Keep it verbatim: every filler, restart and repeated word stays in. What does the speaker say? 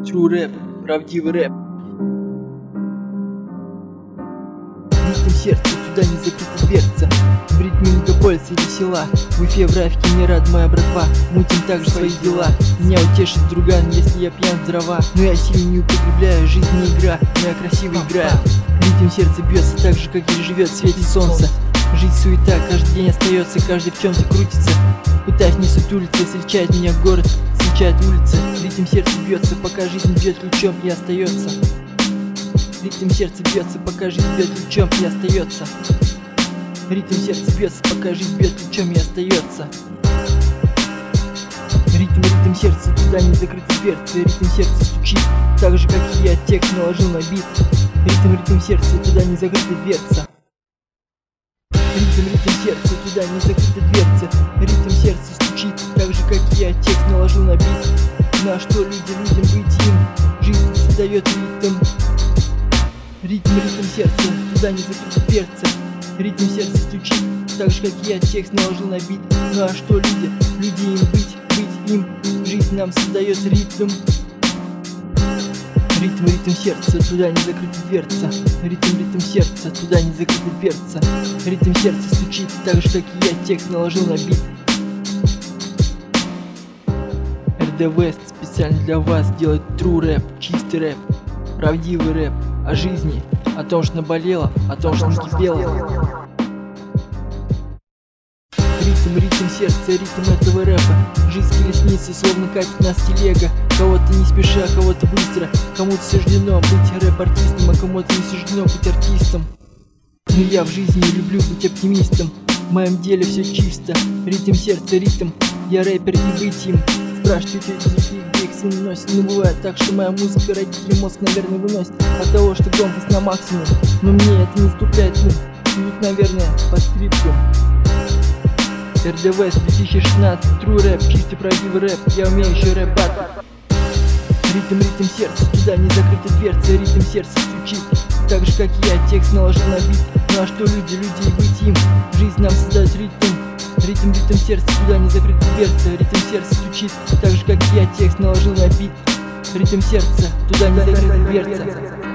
True рэп, правдивый рэп. Ритм сердца, туда не закрыта дверца. В ритме мегаполиса или села. В Уфе, в Равке не рад моя братва. Мутим также свои дела. Меня утешит друган, если я пьян в дрова. Но я сильно не употребляю, жизнь не игра, но я красиво играю. Ритм сердца бьется так же, как и живет в свете солнца. Жизнь суета, каждый день остается, каждый в чем-то крутится. Пытаясь не сутулиться, встречает меня город, встречает улица. Ритм сердца бьется, пока жизнь бьет ключом и остается. Ритм сердца бьется, пока жизнь бьет ключом и остается. Ритм сердца бьется, пока жизнь бьет ключом и остается. Ритм, ритм сердца, туда не закрыты дверцы. Ритм сердца стучит, так же, как и я текст наложил на бит. Ритм, ритм сердца, туда не закрыта дверца. Ритм, ритм сердца, туда не закрыта дверца. Ритм сердца стучит, так же, как и я текст наложил на бит. На что люди, людям быть им, жизнь создает ритм. Ритм, ритм сердца, туда не закрыта дверца. Ритм сердца стучит, так же, как и я текст наложил на бит. Ну а что люди, люди им быть, быть им, жизнь нам создает ритм. Ритм, ритм сердца, туда не закрыта дверца. Ритм, ритм сердца, туда не закрыта дверца. Ритм сердца стучит, так же, как и я текст наложил на бит. эр дэ West специально для вас делает true рэп, чистый рэп, правдивый рэп о жизни, о том, что наболело, о том, что накипело. Ритм, ритм сердца, ритм этого рэпа. Жизнь колесница, словно катит нас телега. Кого-то не спеша, кого-то быстро. Кому-то суждено быть рэп-артистом, а кому-то не суждено быть артистом. Но я в жизни люблю быть оптимистом. В моем деле все чисто. Ритм сердца, ритм. Я рэпер и быть им. Спрашивайте языки, где их сын носит. Но бывает так, что моя музыка родители мозг, наверное, выносит от того, что громкость на максимум. Но мне это не вступляет в ум. Идут, наверное, по скрипту. эр дэ West две тысячи шестнадцать, true рэп, чистый правдивый рэп. Я умею еще рэп батл. Ритм, ритм сердца, туда не закрыта дверца. Ритм сердца стучит, так же, как и я текст наложил на бит. Ну а что люди, люди и быть им, жизнь нам создает ритм. Ритм, ритм сердца, туда не закрыта дверца. Ритм сердца стучит, так же, как и я текст наложил на бит. Ритм сердца, туда не закрыта дверца.